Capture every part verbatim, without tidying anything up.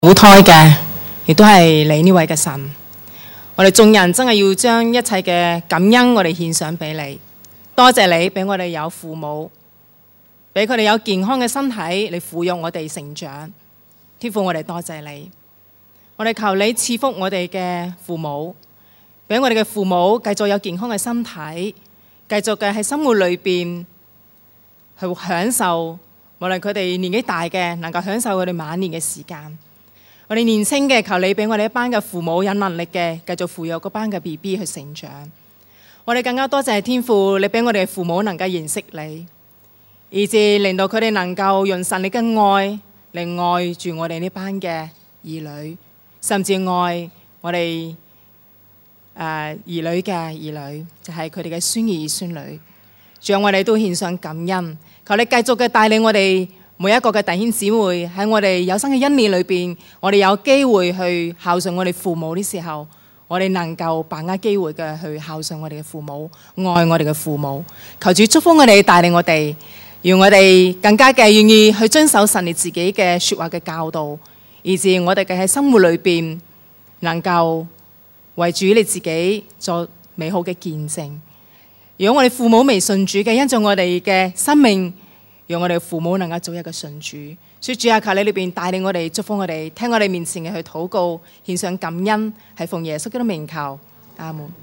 母胎嘅，亦都係你呢位嘅神。我哋眾人真係要將一切嘅感恩，我哋獻上俾你。多謝你俾我哋有父母，俾佢哋有健康嘅身體嚟撫育我哋成長。天父，我哋多謝你。我哋求你賜福我哋嘅父母，俾我哋嘅父母繼續有健康嘅身體，繼續嘅喺生活裏邊去享受。無論佢哋年紀大嘅，能夠享受佢哋晚年嘅時間。我哋年輕嘅，求你俾我哋一班嘅父母有能力嘅，繼續撫育嗰班嘅 B B 去成長。我哋更加多謝天父，你俾我哋嘅父母能夠認識你，以致令到佢哋能夠用神你嘅愛嚟愛住我哋呢班嘅兒女，甚至愛我哋誒、呃、兒女嘅兒女，就係佢哋嘅孫兒孫女。仲有我哋都獻上感恩，求你繼續嘅帶領我哋。每一個嘅弟兄姊妹喺我哋有生嘅一年裏邊，我哋有機會去孝順我哋父母的時候，我哋能夠把握機會嘅去孝順我哋嘅父母，愛我哋嘅父母。求主祝福我哋，帶領我哋，讓我哋更加嘅願意去遵守神你自己嘅說話嘅教導，以致我哋嘅喺生活裏邊能夠為主你自己做美好嘅見證。如果我哋父母未信主嘅，因着我哋嘅生命，讓我哋父母能夠早日嘅信主，所以主啊，求你裏邊帶領我哋，祝福我哋，聽我哋面前嘅去禱告，獻上感恩，係奉耶穌基督名求，阿門。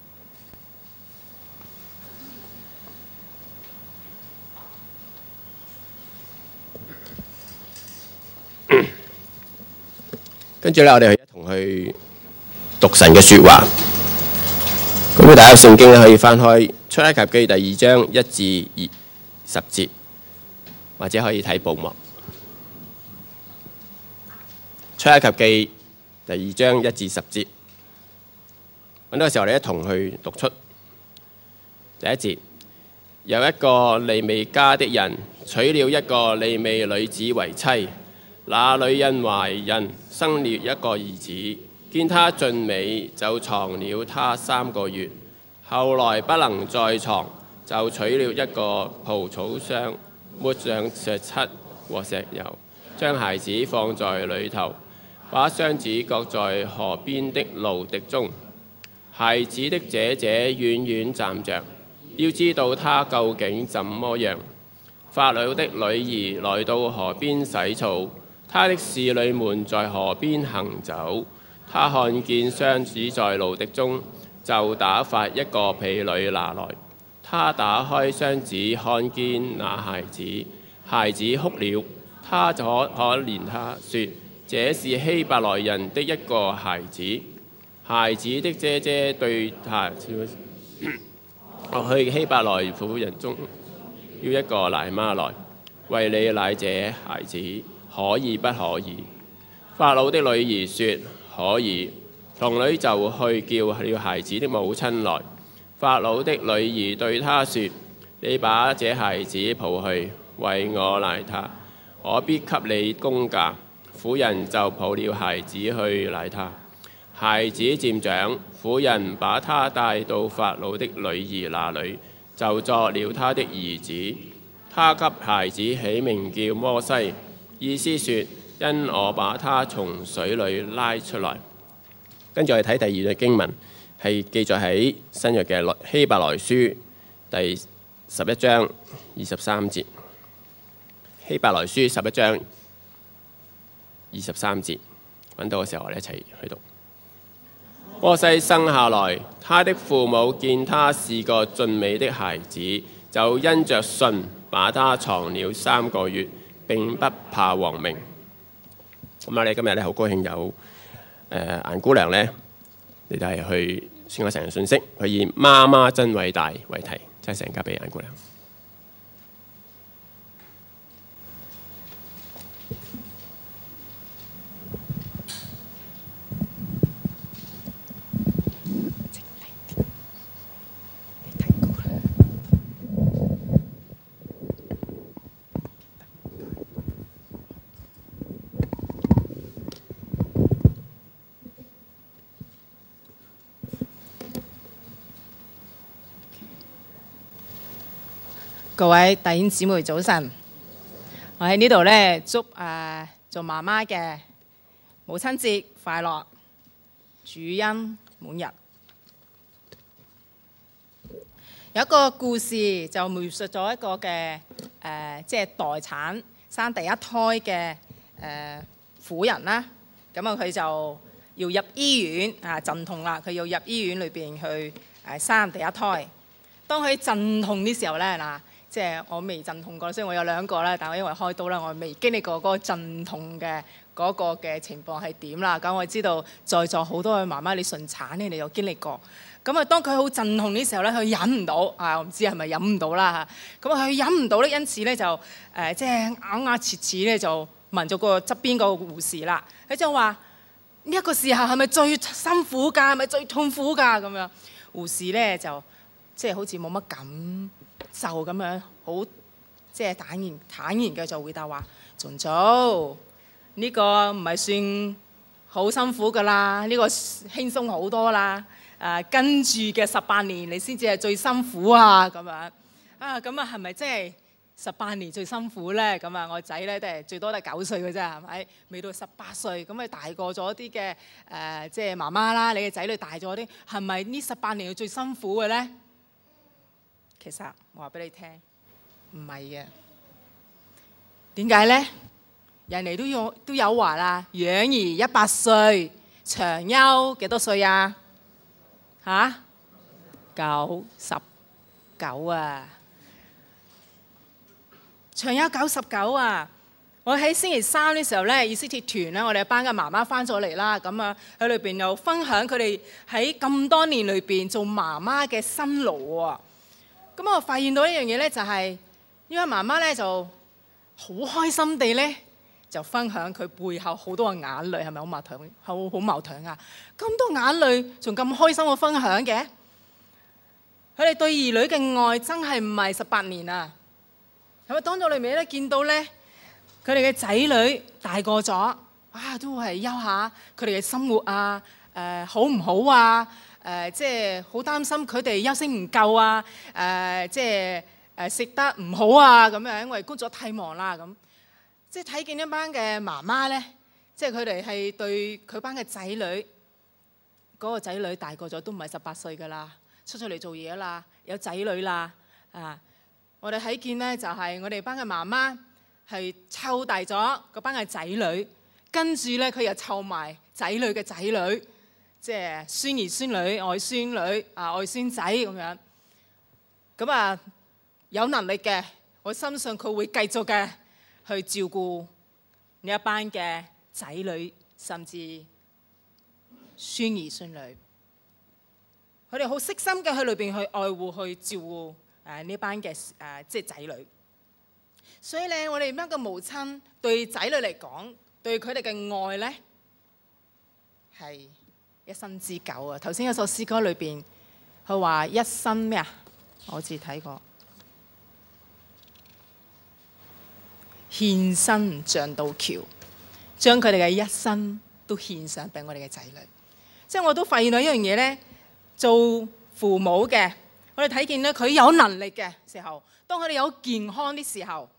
跟住咧，我哋一同去讀神嘅說話。咁大家聖經咧可以翻開出埃及記第二章一至二十節。或者可以睇報幕，出埃及記第二章一至十節。揾到嘅時候，我哋一同去讀出第一節。有一個利未家的人娶了一個利未女子為妻，那女人懷孕生了一個兒子，見他俊美，就藏了他三個月。後來不能再藏，就取了一個蒲草箱，抹上石漆和石油，將孩子放在裏頭，把箱子擱在河邊的蘆荻中。孩子的姐姐遠遠站着，要知道他究竟怎麼樣。法老的女兒來到河邊洗澡，他的侍女們在河邊行走。他看見箱子在蘆荻中，就打發一個婢女拿來。他打開箱子，看見那孩子，孩子哭了。他可可憐他，說：這是希伯來人的一個孩子。孩子的姐姐對他我去希伯來婦人中要一個奶媽來，為你奶這孩子，可以不可以？法老的女兒說：可以。童女就去叫了孩子的母親來。法老的女兒對他說：你把這孩子抱去，為我奶他，我必給你工價。婦人就抱了孩子去奶他。孩子漸長，婦人把他帶到法老的女兒那裏，就作了他的兒子。他給孩子起名叫摩西，意思說：因我把他從水裏拉出來。跟住我哋睇第二段經文。係記載喺新約嘅希伯來書第十一章二十三節。希伯來書十一章二十三節，揾到嘅時候，我哋一齊去讀。摩西生下來，他的父母見他是個俊美的孩子，就因着信把他藏了三個月，並不怕王命。咁我哋今日咧好高興有誒顏姑娘咧，你哋係去宣講神嘅信息，佢以媽媽真偉大為題，即係成家俾顏姑娘。 各位弟兄姊妹早晨，我喺呢度咧祝誒、呃、做媽媽嘅母親節快樂，主恩滿日。有一個故事就描述咗一個嘅誒、呃，即係待產生第一胎嘅誒、呃、婦人啦。咁啊，佢就要入醫院啊，陣痛啦，佢要入醫院裏邊去誒生第一胎。當佢陣痛嘅時候咧，嗱，即係我未陣痛過，雖然我有兩個啦，但我因為開刀啦，我未經歷過嗰個陣痛嘅嗰個嘅情況係點啦。咁我知道在座好多嘅媽媽，你順產咧，你有經歷過。咁啊，當佢好陣痛嘅時候咧，佢忍唔到啊！我唔知係咪忍唔到啦嚇。咁啊，佢忍唔到咧，因此咧就誒、呃、即係咬牙切齒咧，就問咗個側邊個護士啦。佢就話：呢一個時候係咪最辛苦㗎？係咪最痛苦㗎？咁樣護士咧就即係好似冇乜感受咁樣，好即係坦然坦然嘅就回答話：仲早，呢個唔係算好辛苦㗎啦，呢個輕鬆好多啦。誒、啊、跟住嘅十八年，你先至係最辛苦啊！咁樣啊，咁啊係咪真係十八年最辛苦咧？咁啊，我仔咧都係最多都係九歲嘅啫，係咪？未到十八歲，咁咪大個咗啲嘅誒，即係媽媽啦，你嘅仔女大咗啲，係咪呢十八年係最辛苦嘅咧？其實我話俾你聽，唔係嘅。點解咧？人哋都有都有話啦，養兒一百歲，長憂幾多歲啊？嚇，九十九啊！長憂九十九啊！我喺星期三嘅時候咧，以色列團咧，我哋班嘅媽媽翻咗嚟啦，咁啊喺裏邊又分享佢哋喺咁多年裏邊做媽媽嘅辛勞喎。咁我發現到一樣嘢咧，就係呢位媽媽咧就好開心地咧，就分享佢背後好多嘅眼淚，係咪好矛盾？好好矛盾啊！咁多眼淚，仲咁開心嘅分享嘅，佢哋對兒女嘅愛真係唔係十八年啊！係咪當咗裏面咧見到咧，佢哋嘅仔女大個咗，啊都係憂下佢哋嘅生活啊，誒、呃、好唔好啊？誒、呃、即係好擔心佢哋休息唔夠啊，誒、呃、即係誒食得唔好啊咁樣，因為工作太忙啦咁。即係睇見一班嘅媽媽咧，即係佢哋係對佢班嘅仔女，嗰、嗰個仔女大個咗都唔係十八歲噶啦，出咗嚟做嘢啦，有仔女啦啊！我哋睇見咧就係、是、我哋班嘅媽媽係湊大咗嗰班嘅仔女，跟住咧佢又湊埋仔女嘅仔女，即係孫兒孫女、外孫女啊、外孫仔咁樣。咁啊有能力嘅，我相信佢會繼續嘅。去照顧呢一班嘅仔女，甚至孫兒孫女，佢哋好悉心嘅去裏邊去愛護、去照顧誒呢班嘅誒、呃、即係仔女。所以咧，我哋一個母親對仔女嚟講，對佢哋嘅愛咧係一生之久啊！頭先有首詩歌裏邊，佢話一生咩啊？我好似睇過。獻身像道橋，將佢哋嘅一生都獻上俾我哋嘅仔女。即係我都發現到一樣嘢咧，做父母嘅，我哋睇見咧佢有能力嘅時候，當佢哋有健康啲時候，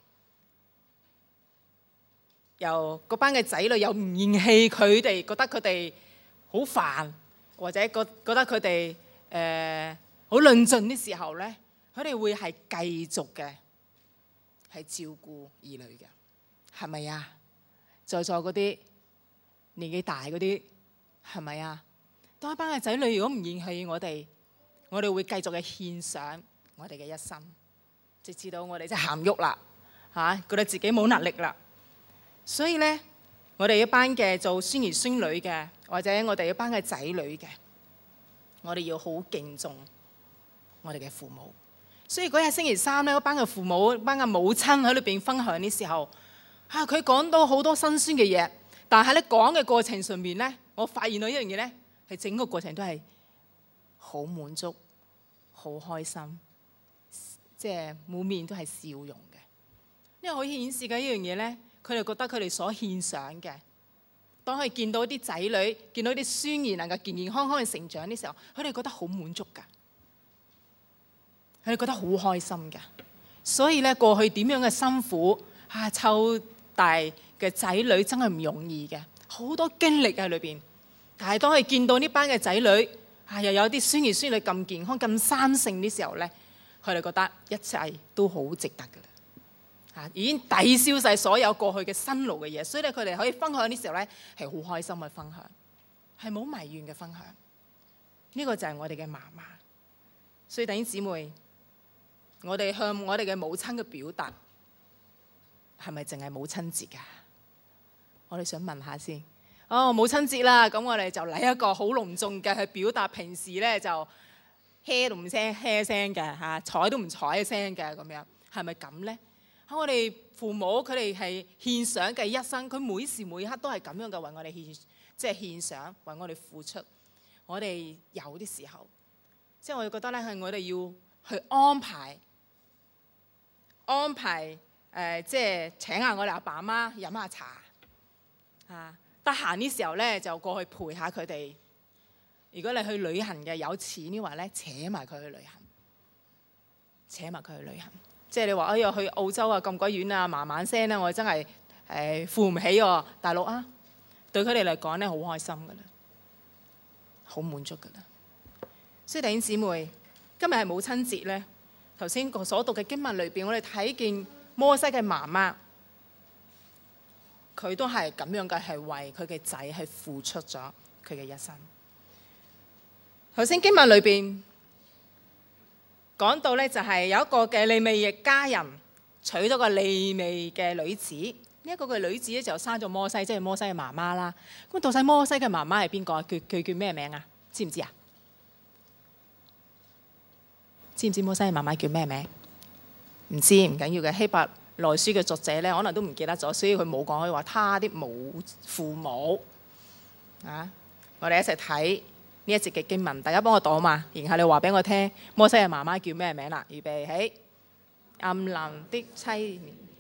由嗰班嘅仔女又唔嫌棄佢哋，覺得佢哋好煩，或者覺覺得佢哋誒好論盡啲時候咧，佢哋會係繼續嘅。係照顧兒女嘅，係咪啊？在座嗰啲年紀大嗰啲，係咪啊？當一班嘅仔女如果唔嫌棄我哋，我哋會繼續嘅獻上我哋嘅一生，直至到我哋即係行喐啦，嚇、啊、覺得自己冇能力啦。所以咧，我哋一班嘅做孫兒孫女嘅，或者我哋一班嘅仔女嘅，我哋要好敬重我哋嘅父母。所以嗰日星期三咧，嗰班嘅父母、班嘅母親喺裏邊分享嘅時候，啊，佢講到好多辛酸嘅嘢，但係咧講嘅過程上面咧，我發現到一樣嘢咧，係整個過程都係好滿足、好開心，即係滿面都係笑容嘅。呢個可以顯示緊一樣嘢咧，佢哋覺得佢哋所獻上嘅，當佢見到啲仔女、見到啲孫兒能夠健健康康嘅成長嘅時候，佢哋覺得好滿足㗎。佢哋覺得好開心㗎，所以咧過去點樣嘅辛苦啊，湊大嘅仔女真係唔容易嘅， 好多經歷喺裏邊。但係當佢見到呢班嘅仔女啊，又有啲孫兒孫女咁健康、咁生性啲時候咧，佢哋覺得一切都好值得㗎啦。啊，已經抵消晒所有過去嘅辛勞嘅嘢，所以咧佢哋可以分享啲時候咧係好開心嘅分享，係冇埋怨嘅分享。呢個就係我哋嘅媽媽。所以弟兄姊妹，我哋向我哋嘅母親嘅表達係咪淨係母親節㗎？我哋想問下先。哦，母親節啦，咁我哋就嚟一個好隆重嘅去表達。平時咧就嘿都唔聲嘿聲嘅嚇，睬都唔睬一聲嘅咁樣，係咪咁咧？喺我哋父母佢哋係獻上嘅一生，佢每時每刻都係咁樣嘅為我哋獻，即係獻上為我哋付出。我哋有啲時候，即係我哋覺得咧係我哋要去安排安排誒、呃，即係請下我哋阿爸阿媽飲下茶啊。得閒啲時候咧，就過去陪下佢哋。如果你去旅行嘅有錢嘅話咧，扯埋佢去旅行，扯埋佢去旅行。即係你話哎呀去澳洲啊咁鬼遠啊，慢慢聲咧，我真係誒付唔起喎。大陸啊，對佢哋嚟講咧好開心噶啦，好滿足噶啦。所以弟兄姊妹，今日係母親節咧。頭先個所讀嘅經文裏邊，我哋睇見摩西嘅媽媽。佢都係咁樣嘅，係為佢嘅仔係付出咗佢嘅一生。頭先經文裏邊講到咧，就係有一個嘅利未嘅家人娶咗個利未嘅女子。呢、這、一個嘅女子咧就生咗摩西，即係摩西嘅媽媽啦。咁到底摩西嘅媽媽係邊個？佢佢叫咩名啊？知唔知啊？知唔知摩西嘅媽媽叫咩名？唔知，唔緊要嘅。希伯來書嘅作者咧，可能都唔記得咗，所以佢冇講。佢話他的母父母啊。我哋一齊睇呢一節嘅經文，大家幫我讀嘛。然後你話俾我聽，摩西嘅媽媽叫咩名啦？預備起，暗蘭的妻。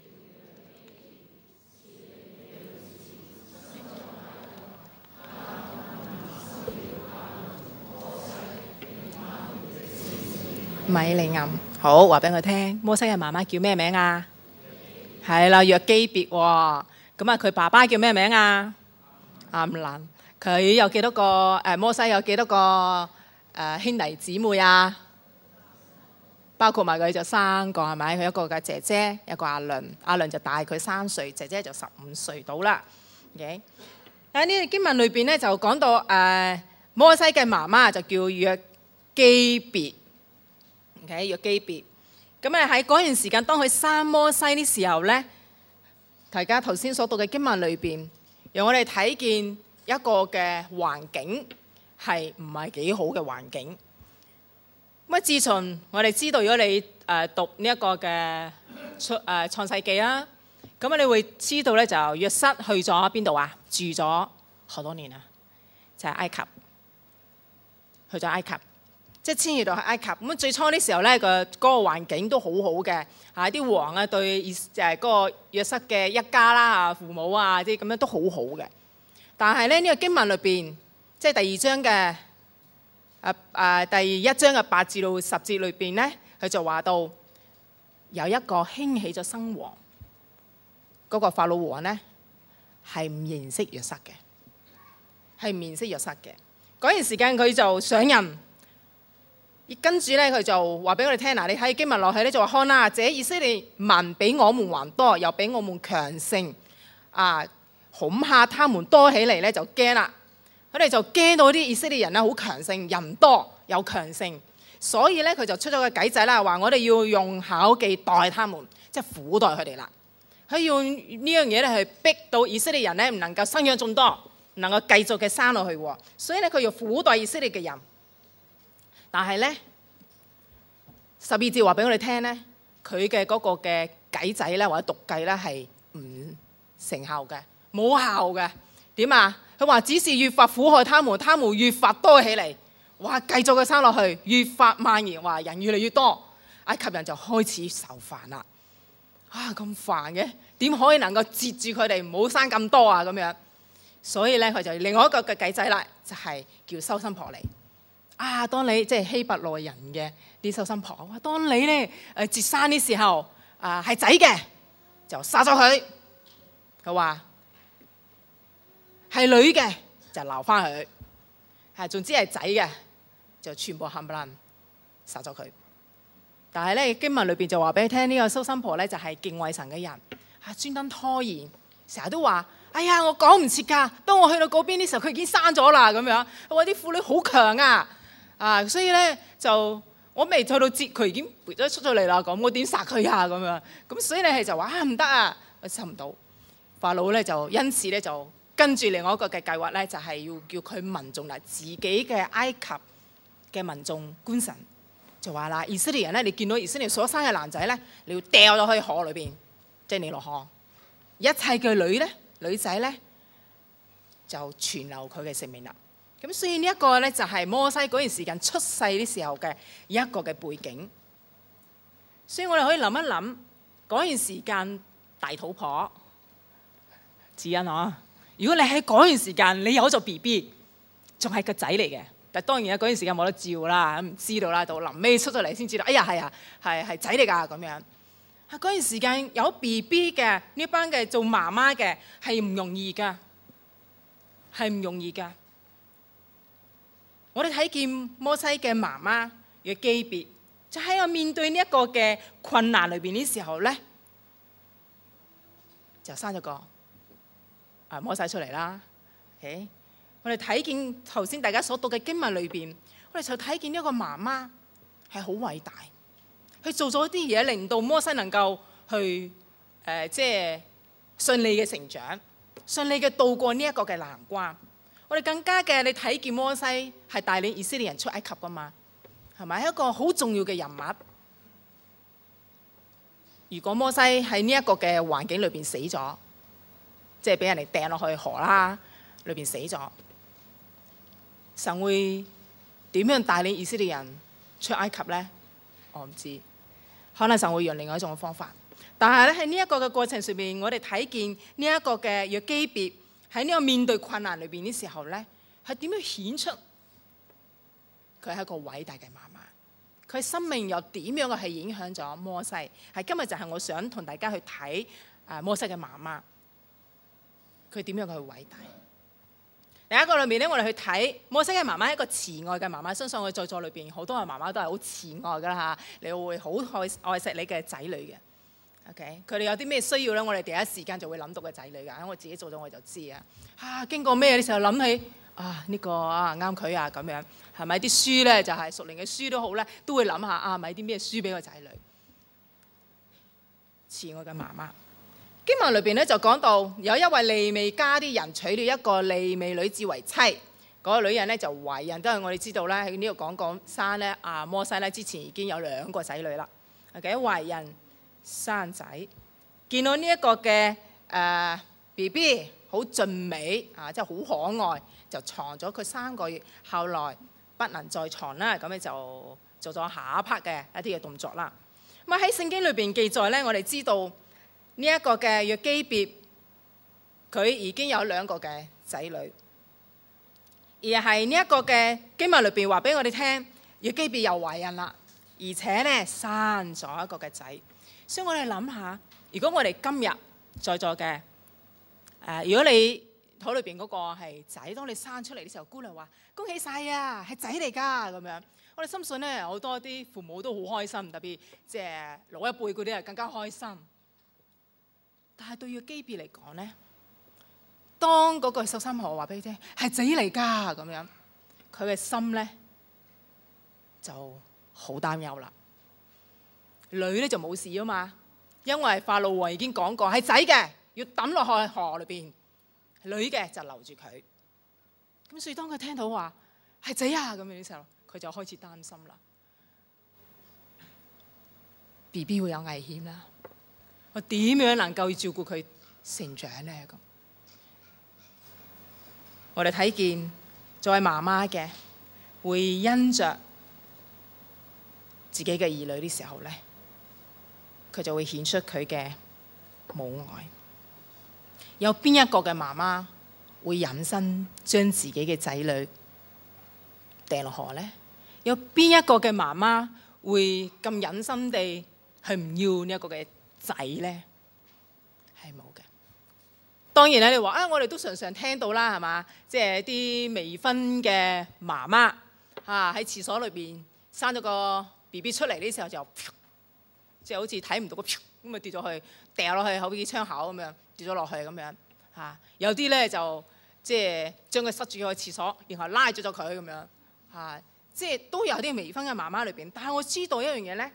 米利暗。好，話俾佢聽，摩西嘅媽媽叫咩名啊？係啦，約基別喎。咁啊，佢爸爸叫咩名啊？暗蘭。佢有幾多個？誒，摩西有幾多個誒兄弟姊妹啊？包括埋佢就三個，係咪？佢一個嘅姐姐，一個阿倫，阿倫就大佢三歲，姐姐就十五歲到啦。OK，喺呢個經文裏邊咧，就講到誒摩西嘅媽媽就叫約基別。OK， 約基別。咁啊喺嗰段時間，當佢生摩西的時候咧，大家頭先所讀嘅經文裏邊，讓我哋睇見一個嘅環境係唔係幾好嘅環境。咁啊，自從我哋知道，如果你誒讀呢一個嘅出誒創世記啦，咁啊，你會知道咧，就約瑟去咗邊度啊？住咗好多年啊，就係埃及，去咗埃及。即係遷移到去埃及咁。最初啲時候咧，個嗰個環境都好好嘅嚇，啲王啊對誒嗰個約瑟嘅一家啦啊，父母啊啲咁樣都好好嘅。但係咧，呢個經文裏邊，即係第二章嘅誒誒第一章嘅八至到十節裏邊咧，佢就話到有一個興起咗新王，嗰個法老王咧係唔認識約瑟嘅，係唔認識約瑟嘅。嗰段時間佢就上任。跟住咧，佢就話俾我哋聽嗱，你睇經文落去咧，就話看啊，這以色列民比我們還多，又比我們強盛啊，恐嚇他們多起嚟咧，就驚啦。佢哋就驚到啲以色列人咧好強盛，人多又強盛，所以咧佢就出咗個計仔啦，話我哋要用巧技待他們，即係苦待佢哋啦。佢用呢樣嘢咧去逼到以色列人咧唔能夠生養眾多，唔能夠繼續嘅生落去喎。所以咧佢要苦待以色列嘅人。但係咧，十二節話俾我哋聽咧，佢嘅嗰個嘅計仔咧，或者毒計咧係唔成效嘅，冇效嘅。點啊？佢話只是越發苦害他們，他們越發多起嚟。哇！繼續嘅生落去，越發蔓延，話人越嚟越多，埃及人就開始受煩啦。啊，咁煩嘅，點可以能夠截住佢哋唔好生咁多啊？咁樣，所以咧佢就另外一個嘅計仔啦，就係、是、叫收生婆嚟。啊！當你即係希伯來人嘅啲收生婆，哇！當你咧誒接生啲時候，啊係仔嘅就殺咗佢。佢話係女嘅就留翻佢，係總之係仔嘅就全部冚唪唥殺咗佢。但係咧經文裏邊就話俾你聽，呢、這個蘇新婆咧就係敬畏神嘅人，嚇專登拖延，成日都話：哎呀，我趕唔切㗎，當我去到嗰邊嘅時候，佢已經生咗啦咁樣。我話啲婦女好強啊，啊，所以咧就我未去到節，佢已經背咗出咗嚟啦，咁我點殺佢啊咁樣？咁所以咧係就話啊唔得啊，我殺唔到。法老咧就因此咧就跟住另外一個嘅計劃咧，就係、是、要叫佢民眾嗱自己嘅埃及嘅民眾觀神。就話啦，以色列人咧，你見到以色列所生嘅男仔咧，你要掉落去河裏邊，即係尼羅河。一切嘅女咧、女仔咧，就存留佢嘅性命啦。咁所以呢一個咧，就係摩西嗰段時間出世嘅時候嘅一個嘅背景。所以我哋可以諗一諗嗰段時間大肚婆智恩啊！如果你喺嗰段時間你有咗 B B， 仲係個仔嚟嘅。但當然啦，嗰段時間冇得照啦，唔知道啦，到臨尾出咗嚟先知道，哎呀係啊，係係仔嚟㗎咁樣。啊嗰段時間有 B B 嘅呢班嘅做媽媽嘅係唔容易㗎，係唔容易㗎。我哋睇見摩西嘅媽媽嘅基別，就喺我面對呢一個嘅困難裏邊呢時候咧，就生咗個啊摩西出嚟啦。誒。我哋睇見頭先大家所讀嘅經文裏邊，我哋就睇見一個媽媽係好偉大，佢做咗啲嘢令到摩西能夠去誒、呃，即係順利嘅成長，順利嘅渡過呢一個嘅難關。我哋更加嘅，你睇見摩西係帶領以色列人出埃及噶嘛，係咪一個好重要嘅人物？如果摩西喺呢一個嘅環境裏邊死咗，即係俾人哋掟落去河啦，裏邊死咗。神會點樣帶領以色列人出埃及呢？我唔知，可能神會用另外一種方法。但係咧喺呢一個嘅過程上面，我哋睇見呢一個嘅約基別喺呢個面對困難裏邊嘅時候咧，係點樣顯出佢係一個偉大嘅媽媽？佢生命又點樣嘅係影響咗摩西？係今日就係我想同大家去睇誒摩西嘅媽媽，佢點樣嘅去偉大？第一個裏面咧，我哋去睇摩西嘅媽媽係一個慈愛嘅媽媽。相信我在座裏邊好多嘅媽媽都係好慈愛噶啦嚇，你會好愛愛錫你嘅仔女嘅。OK，佢哋有啲咩需要咧，我哋第一時間就會諗到嘅仔女㗎。因為我自己做咗我就知啊。啊，經過咩嘅時候諗起啊呢個啊啱佢啊咁樣，係咪啲書咧就係屬靈嘅書都好咧，都會諗下啊買啲咩書俾個仔女。慈愛嘅媽媽。經文裏邊咧就講到有一位利未家啲人娶了一個利未女子為妻，嗰、那個女人咧就懷孕，都係我哋知道咧喺呢度講講生咧啊摩西咧之前已經有兩個仔女啦。OK， 懷孕生仔，見到呢一個嘅誒 B B 好俊美啊，即係好可愛，就藏咗佢三個月，後來不能再藏啦，咁咧就做咗下一 part 嘅一啲嘅動作啦。咁啊喺聖經裏邊記載咧，我哋知道。呢一個嘅約基別，佢已經有兩個嘅仔女，而係呢一個嘅經文裏邊話俾我哋聽，約基別又懷孕啦，而且咧生咗一個嘅仔。所以我哋諗下，如果我哋今日在座嘅誒、呃，如果你肚裏邊嗰個係仔，當你生出嚟嘅時候，姑娘話恭喜晒啊，係仔嚟㗎咁樣。我哋深信咧，好多啲父母都好開心，特別即係老一輩嗰啲啊更加開心。但係對約基別嚟講咧，當嗰個蘇新婆話俾你聽係仔嚟㗎咁樣，佢嘅心咧就好擔憂啦。女咧就冇事啊嘛，因為法老王已經講過係仔嘅要抌落去河裏邊，女嘅就留住佢。咁所以當佢聽到話係仔啊咁樣嘅時候，佢就開始擔心啦。B B 會有危險啦。我點樣能夠照顧佢成長咧？咁我哋睇見作為媽媽嘅會因着自己嘅兒女的時候咧，佢就會顯出佢嘅母愛。有邊一個嘅媽媽會忍心將自己嘅仔女掟落河咧？有邊一個嘅媽媽會咁忍心地去唔要呢一個嘅仔咧？係冇嘅。 當然咧，你話啊，我哋都常常聽到啦，係嘛？即係啲未婚嘅媽媽啊，喺廁所裏邊生咗個 B B 出嚟呢時候就，即係好似睇唔到個咁啊跌咗去，掉落去好似窗口咁樣跌咗落去咁樣嚇。有啲咧就即係將佢塞住咗去廁所，然後拉咗咗佢咁樣嚇。即係都有啲未婚嘅媽媽裏邊，但係我知道一樣嘢咧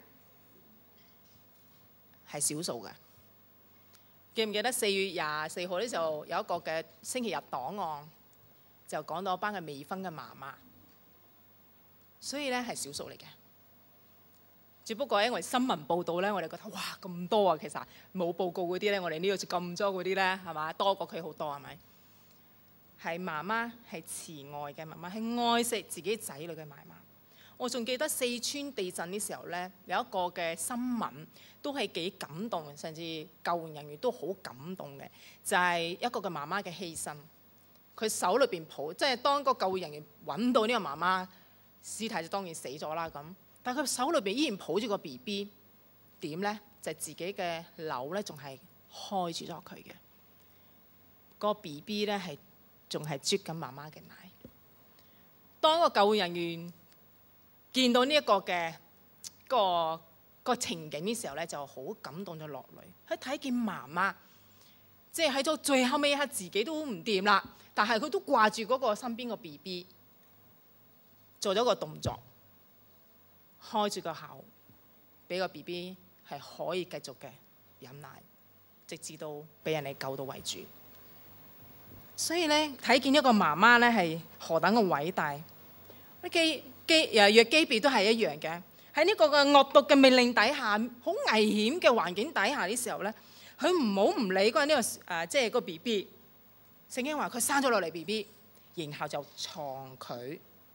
係少數嘅。記唔記得四月廿四號呢時候有一個嘅星期日檔案，就講到一班嘅未婚嘅媽媽，所以咧係少數嚟嘅。只不過因為新聞報導咧，我哋覺得哇咁多啊，其實冇報告嗰啲咧，我哋呢度咁多嗰啲咧係嘛，多過佢好多係咪？係媽媽係慈愛嘅媽媽，係愛惜自己仔女嘅媽媽。我仲記得四川地震嘅時候咧，有一個嘅新聞都係幾感動，甚至救援人員都好感動嘅，就係一個嘅媽媽嘅犧牲。佢手裏邊抱，即係當個救援人員揾到呢個媽媽屍體，就當然死咗啦咁。但係佢手裏邊依然抱住個 B B， 點咧？就係自己嘅樓咧，仲係開住咗佢嘅。個 B B 咧係仲係啜緊媽媽嘅奶。當個救援人員見到呢一個嘅個個情景嘅時候咧，就好感動咗落淚。佢睇見媽媽，即係喺到最後尾一刻，自己都唔掂啦，但係佢都掛住嗰個身邊個 B B， 做咗個動作，開住個口，俾個 B B 係可以繼續嘅飲奶，直至到俾人哋救到為止。所以咧，睇見一個媽媽咧係何等嘅偉大。基基誒約基別都係一樣嘅，喺呢個嘅惡毒嘅命令底下，好危險嘅環境底下嘅時候咧，佢唔好唔理嗰呢個誒，即係個 B B。聖經話佢生咗落嚟 B B， 然後就藏佢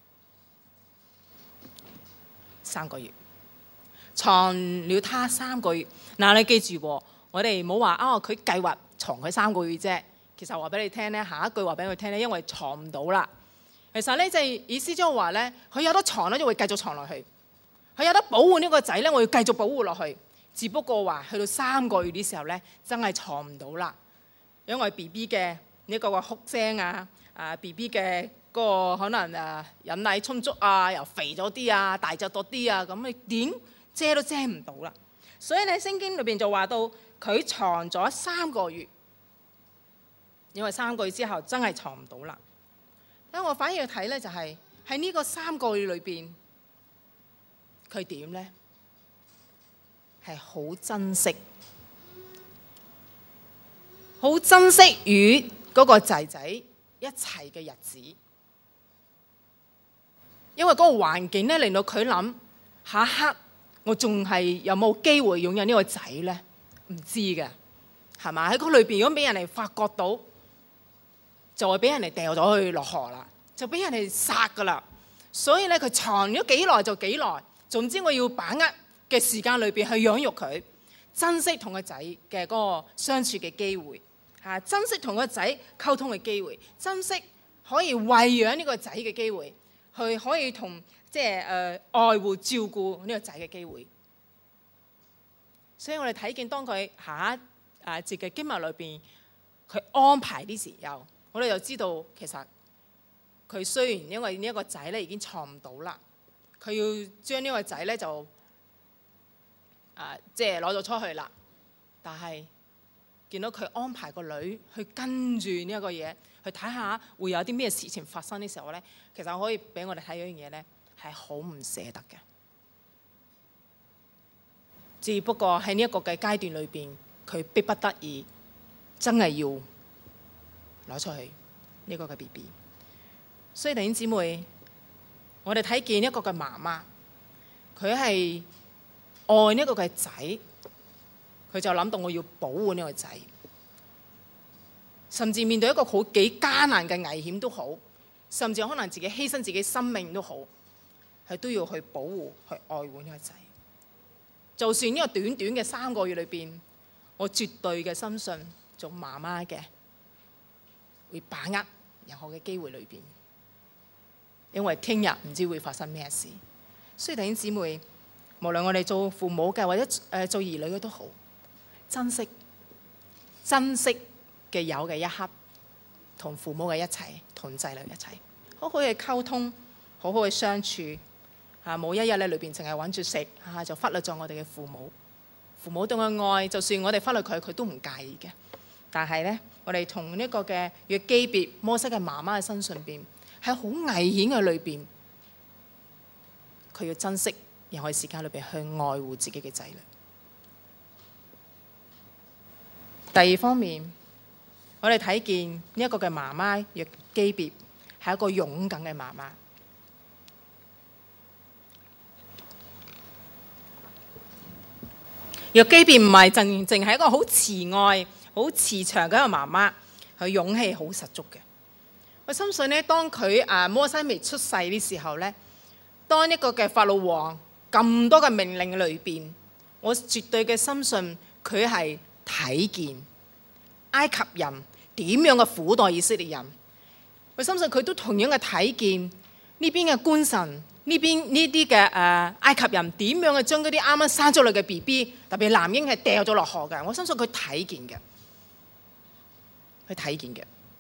三個月，藏了他三個月。嗱，你記住，我哋唔好話啊，佢計劃藏佢三個月啫。其實話俾你聽咧，下一句話俾佢聽咧，因為藏唔到啦。其實咧，就係意思即係話咧，佢有得藏咧，就會繼續藏落去；佢有得保護呢個仔咧，我要繼續保護落去。只不過話去到三個月嘅時候咧，真係藏唔到啦，因為 B B 嘅呢個個哭聲啊，啊 B B 嘅嗰個可能誒飲奶充足啊，又肥咗啲啊，大隻多啲啊，咁你點遮都遮唔到啦。所以咧，聖經裏邊就話到佢藏咗三個月，因為三個月之後真係藏唔到啦。咁我反而要睇咧，就係喺呢個三個月裏邊，佢點咧？係好珍惜，好珍惜與嗰個仔仔一齊嘅日子，因為嗰個環境咧令到佢諗下一刻我仲係有冇機會擁有呢個仔咧？唔知嘅，係嘛？喺嗰裏邊，如果俾人哋發覺到，就會俾人哋掉咗去落河啦，就俾人哋殺噶啦。所以咧，佢藏咗幾耐就幾耐。總之，我要把握嘅時間裏邊去養育佢，珍惜同個仔嘅嗰個相處嘅機會，嚇，珍惜同個仔溝通嘅機會，珍惜可以餵養呢個仔嘅機會，去可以同即係誒愛護照顧呢個仔嘅機會。所以我哋睇見當佢下一誒節嘅經文裏邊，佢安排啲時候。我哋就知道，其實佢雖然因為呢一個仔咧已經藏唔到啦，佢要將呢個仔咧就啊即係攞咗出去啦。但係見到佢安排個女去跟住呢一個嘢，去睇下會有啲咩事情發生嘅時候咧，其實可以俾我哋睇一樣嘢咧，係好唔捨得嘅。只不過喺呢一個嘅階段裏邊，佢迫不得已，真係要攞出去呢個嘅 B B。 所以弟兄姊妹，我哋睇見一個嘅媽媽，佢係愛呢個嘅仔，佢就諗到我要保護呢個仔，甚至面對一個好幾艱難嘅危險都好，甚至可能自己犧牲自己生命都好，佢都要去保護去愛護呢個仔。就算呢個短短嘅三個月裏邊，我絕對嘅深信做媽媽嘅會把握任何嘅機會裏邊，因為聽日唔知會發生咩事。所以弟兄姊妹，無論我哋做父母嘅或者誒做兒女嘅都好，珍惜珍惜嘅有嘅一刻，同父母嘅一齊，同仔女一齊，好好嘅溝通，好好嘅相處。啊，冇一日咧裏邊淨係揾住食，啊就忽略咗我哋嘅父母。父母對我愛，就算我哋忽略佢，佢都唔介意嘅。但係咧，我哋同呢個嘅約基別摩西嘅媽媽嘅身上邊，喺好危險嘅裏邊，佢要珍惜任何時間裏邊去愛護自己嘅仔女。第二方面，我哋睇見呢一個嘅媽媽約基別係一個勇敢嘅媽媽。約基別唔係淨淨係一個好慈愛、好慈祥嘅一個媽媽，佢勇氣好十足嘅。我相信呢，當佢啊摩西未出世嘅時候呢，當一個嘅法老王咁多嘅命令裏邊，我絕對嘅深信佢係睇見埃及人點樣嘅苦待以色列人。我相信佢都同樣嘅睇見呢邊嘅官臣。呢邊呢啲嘅誒埃及人點樣去將嗰啲啱啱生咗落嘅 B B， 特別男嬰係掉咗落河嘅。我相信佢睇見嘅，佢睇見嘅。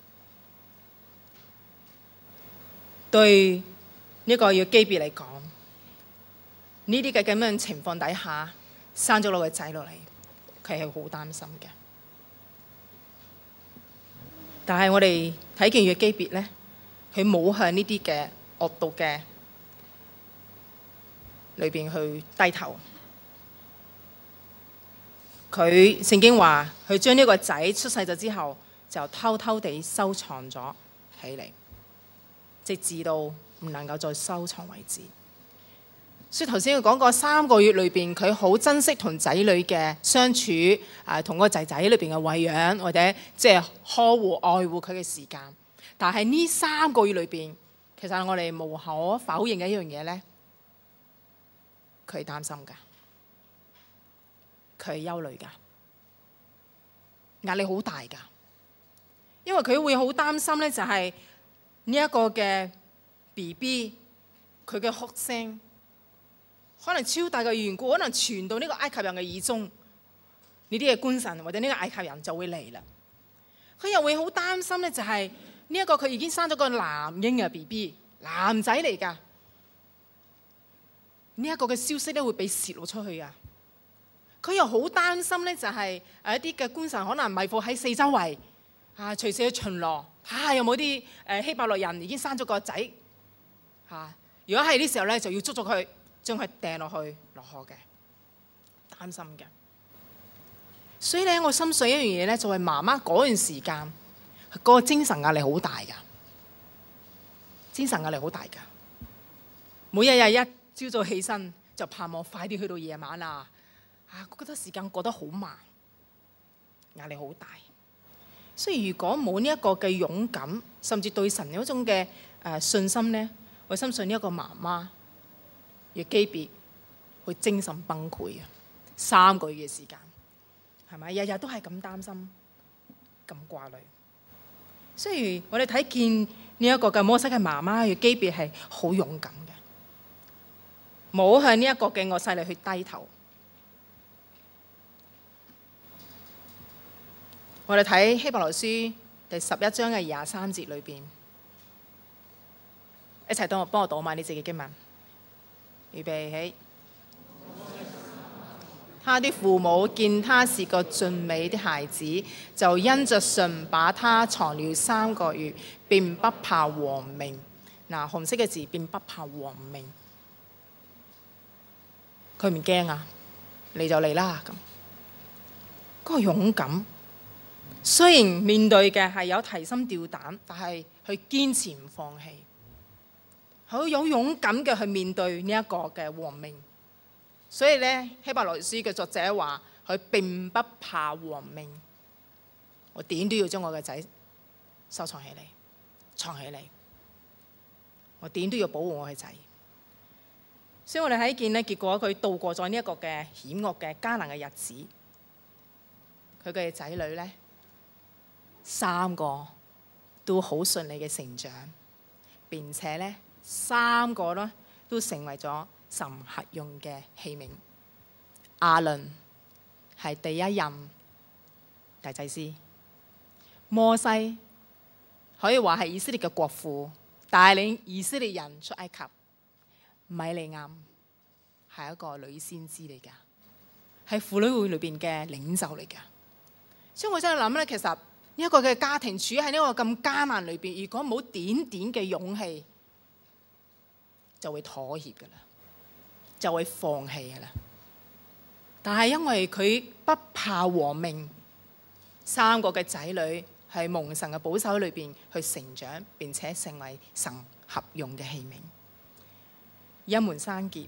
對呢個約基別嚟講，呢啲嘅咁樣情況底下，生咗落個仔落嚟，佢係好擔心嘅。但係我哋睇見約基別咧，佢冇向呢啲嘅惡毒嘅裏邊去低頭。佢聖經話佢將呢個仔出世咗之後，就偷偷地收藏咗起嚟，直至到唔能夠再收藏為止。所以頭先佢講過三個月裏邊，佢好珍惜同仔女嘅相處，啊同個仔仔裏邊嘅餵養或者即係呵護愛護佢嘅時間。但係呢三個月裏邊，其實我哋無可否認嘅一樣嘢咧。佢係擔心㗎，佢係憂慮㗎，壓力好大㗎，因為佢會好擔心咧，就係呢一個嘅 B B 佢嘅哭聲，可能超大嘅緣故，可能傳到呢個埃及人嘅耳中，呢啲嘅官臣或者呢個埃及人就會嚟啦。佢又會好擔心咧，就係呢一個佢已經生咗個男嬰嘅 B B， 男仔嚟㗎。呢一個嘅消息咧會被泄露出去啊！佢又好擔心咧，就係誒一啲嘅官臣可能埋伏喺四周圍啊，隨時去巡邏嚇，有冇啲誒希伯來人已經生咗個仔嚇？如果係呢時候咧，就要捉咗佢，將佢掟落去落河嘅，擔心嘅。所以咧，我深信一樣嘢咧，就係媽媽嗰段時間，嗰個精神壓力好大㗎，精神壓力好大㗎，每一日一朝早起身就盼望快啲去到夜晚啦，啊，我覺得時間過得好慢，壓力好大。所以如果冇呢一個嘅勇敢，甚至對神嗰種嘅誒信心咧，我相信呢一個媽媽約基別會精神崩潰啊！三個月嘅時間，係咪日日都係咁擔心、咁掛慮？所以我哋睇見呢一個嘅摩西嘅媽媽約基別係好勇敢。冇向呢一個嘅惡勢力去低頭。我哋睇希伯來書第十一章嘅廿三節裏邊，一齊當我幫我讀埋呢節嘅經文。預備起。他的父母見他是個俊美的孩子，就因着信把他藏了三個月，便不怕王命。嗱，紅色嘅字便不怕王命。佢唔驚啊，嚟就嚟啦咁。嗰個勇敢，雖然面對嘅係有提心吊膽，但係佢堅持唔放棄，佢有勇敢嘅去面對呢一個嘅王命。所以咧，希伯來書嘅作者話：佢並不怕王命，我點都要將我嘅仔收藏起嚟，藏起嚟，我點都要保護我嘅仔。所以我哋睇見咧，結果佢度過咗呢一個嘅險惡嘅艱難嘅日子。佢嘅仔女咧，三個都好順利嘅成長，並且咧三個咧都成為咗神合用嘅器皿。亞倫係第一任大祭司， 摩西可以話係以色列嘅國父，帶領以色列人出埃及。米利暗係一個女先知嚟㗎，係婦女會裏邊嘅領袖嚟㗎。所以我真係諗咧，其實呢一個嘅家庭處喺呢個咁艱難裏邊，如果冇點點嘅勇氣，就會妥協㗎啦，就會放棄㗎啦。但係因為佢不怕王命，三個嘅仔女係蒙神嘅保守裏邊去成長，並且成為神合用嘅器皿。一門生結，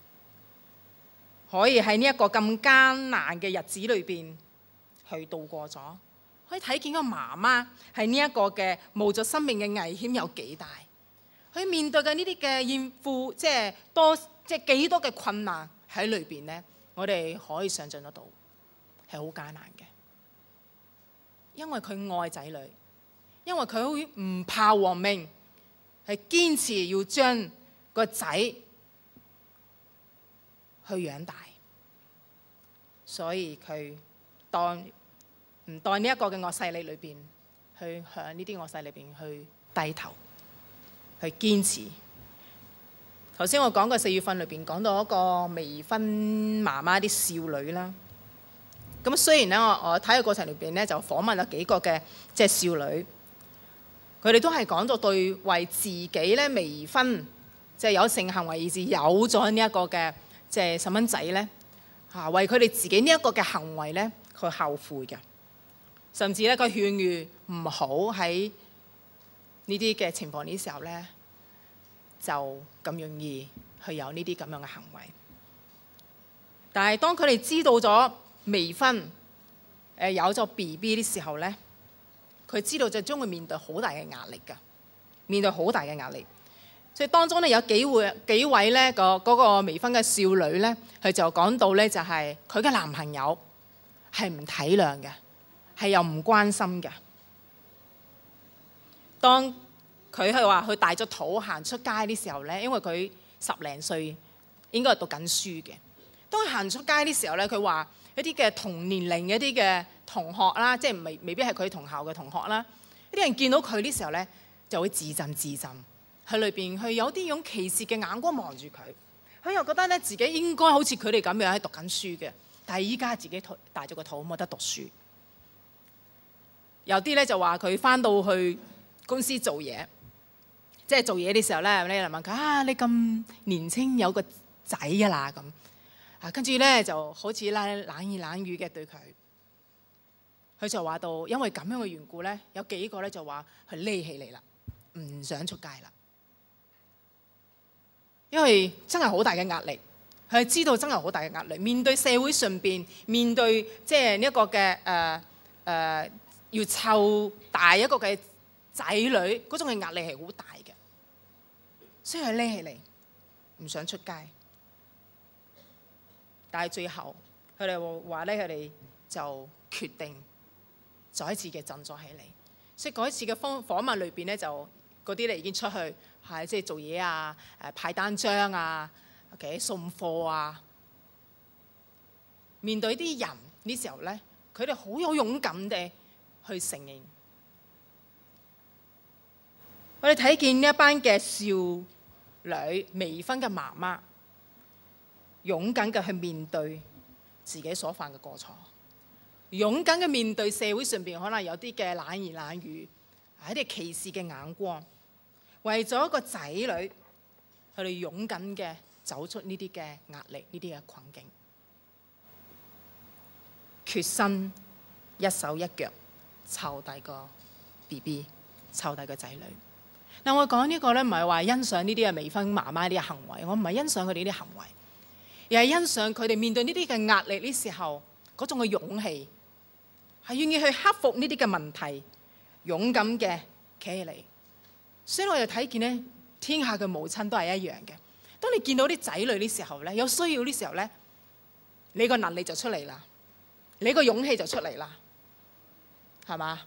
可以喺呢一個咁艱難嘅日子裏邊去度過咗，可以睇見個媽媽喺呢一個嘅冒着生命嘅危險有幾大，佢面對嘅呢啲嘅應付，即係多即係幾多嘅困難喺裏邊呢，我哋可以想象得到係好艱難嘅，因為佢愛仔女，因為佢唔怕王命，係堅持要將個仔去養大，所以佢當唔當呢一個嘅惡勢力裏邊，去向呢啲惡勢力裏邊去低頭，去堅持。頭先我講過四月份裏邊講到一個未婚媽媽啲少女啦。咁雖然咧，我我睇嘅過程裏邊咧就訪問咗幾個嘅即係少女，佢哋都係講到對為自己咧未婚。即係有性行為以至有咗呢一個嘅即係細蚊仔咧嚇，為佢哋自己呢一個嘅行為咧，佢後悔嘅，甚至咧佢勸喻唔好喺呢啲嘅情況呢時候咧，就咁容易去有呢啲咁樣嘅行為。但係當佢哋知道咗未婚誒有咗 B B 啲時候咧，佢知道就將會面對好大嘅壓力㗎，面對好大嘅壓力。所以當中咧有幾位幾位咧個嗰個未婚嘅少女咧，佢就講到咧就係佢嘅男朋友係唔體諒嘅，係又唔關心嘅。當佢係話佢大咗肚行出街啲時候咧，因為佢十零歲應該係讀緊書嘅。當佢行出街啲時候咧，佢話一啲嘅同年齡嘅一啲嘅同學啦，即係未未必係佢同校嘅同學啦，呢啲人見到佢啲時候咧就會自震自震。喺裏邊，佢有啲種歧視嘅眼光望住佢，佢又覺得咧自己應該好似佢哋咁樣喺讀緊書嘅，但係依家自己大咗個肚冇得讀書。有啲咧就話佢返到去公司做嘢，即係做嘢嘅時候咧，你嚟問佢啊，你咁年青有個仔㗎啦咁啊，跟住咧就好似啦冷言冷語嘅對佢，佢就話到因為咁樣嘅緣故咧，有幾個咧就話佢匿起嚟啦，唔想出街啦。因為真係好大嘅壓力，佢知道真係好大嘅壓力。面對社會上邊，面對即係呢一個嘅誒誒，要湊大一個嘅仔女，嗰種嘅壓力係好大嘅，所以佢匿起嚟，唔想出街。但係最後，佢哋話咧，佢哋就決定再一次嘅振作起嚟。所以嗰一次嘅訪訪問裏邊咧，就嗰啲咧已經出去。係即係做嘢啊，誒派單張啊，OK 送貨啊。面對啲人呢時候咧，佢哋好有勇敢地去承認。我哋睇見呢一班嘅少女未婚嘅媽媽，勇敢嘅去面對自己所犯嘅過錯，勇敢嘅面對社會上邊可能有啲嘅冷言冷語，一啲歧視嘅眼光。為咗一個仔女，佢哋勇敢嘅走出呢啲嘅壓力、呢啲嘅困境，決心一手一腳湊大個 B B， 湊大個仔女。嗱，我講呢個咧，唔係話欣賞呢啲嘅未婚媽媽呢啲行為，我唔係欣賞佢哋呢啲行為，而係欣賞佢哋面對呢啲嘅壓力呢時候嗰種嘅勇氣，係願意去克服呢啲嘅問題，勇敢嘅企起嚟。所以我哋睇見咧，天下嘅母親都係一樣嘅。當你見到啲仔女呢時候咧，有需要呢時候咧，你個能力就出嚟啦，你個勇氣就出嚟啦，係嘛？